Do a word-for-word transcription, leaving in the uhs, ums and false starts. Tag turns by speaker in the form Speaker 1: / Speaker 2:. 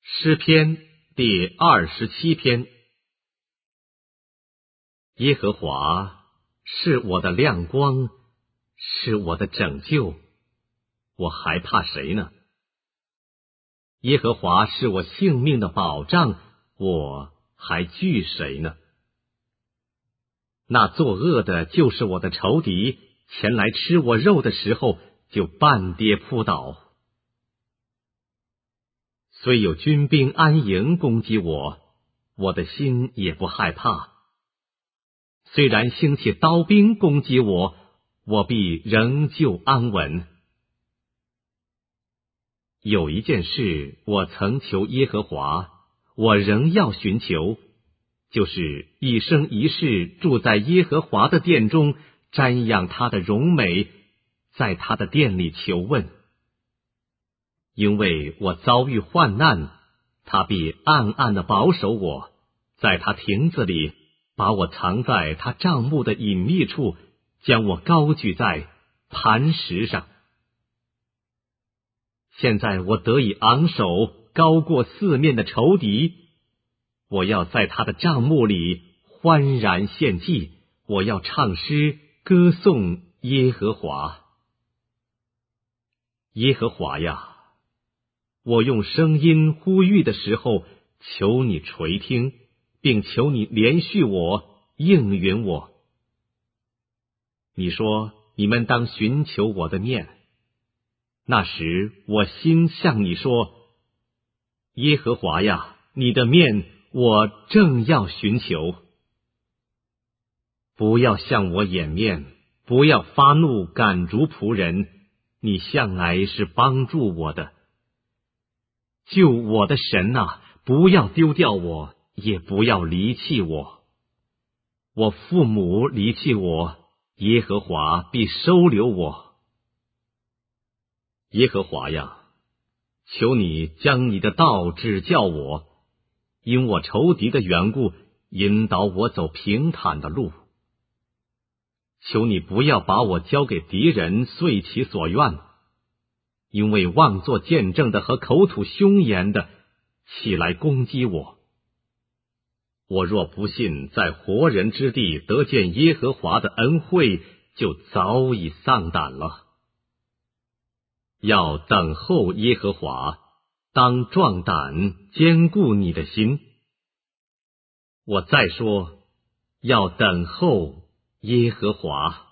Speaker 1: 诗篇第二十七篇。耶和华是我的亮光，是我的拯救，我还怕谁呢？耶和华是我性命的保障，我还惧谁呢？那作恶的就是我的仇敌，前来吃我肉的时候，就半跌扑倒。虽有军兵安营攻击我，我的心也不害怕。虽然兴起刀兵攻击我，我必仍旧安稳。有一件事我曾求耶和华，我仍要寻求，就是一生一世住在耶和华的殿中，瞻仰他的荣美，在他的殿里求问。因为我遭遇患难，他必暗暗地保守我，在他亭子里把我藏在他帐幕的隐秘处，将我高举在磐石上。现在我得以昂首，高过四面的仇敌。我要在他的帐幕里欢然献祭，我要唱诗歌颂耶和华。耶和华呀，我用声音呼吁的时候，求你垂听，并求你连续我，应允我。你说你们当寻求我的面，那时我心向你说，耶和华呀，你的面我正要寻求。不要向我掩面，不要发怒赶逐仆人，你向来是帮助我的。救我的神啊，不要丢掉我，也不要离弃我。我父母离弃我，耶和华必收留我。耶和华呀，求你将你的道指教我，因我仇敌的缘故，引导我走平坦的路。求你不要把我交给敌人遂其所愿，因为妄作见证的和口吐凶言的起来攻击我。我若不信在活人之地得见耶和华的恩惠，就早已丧胆了。要等候耶和华，当壮胆，坚固你的心。我再说，要等候耶和华。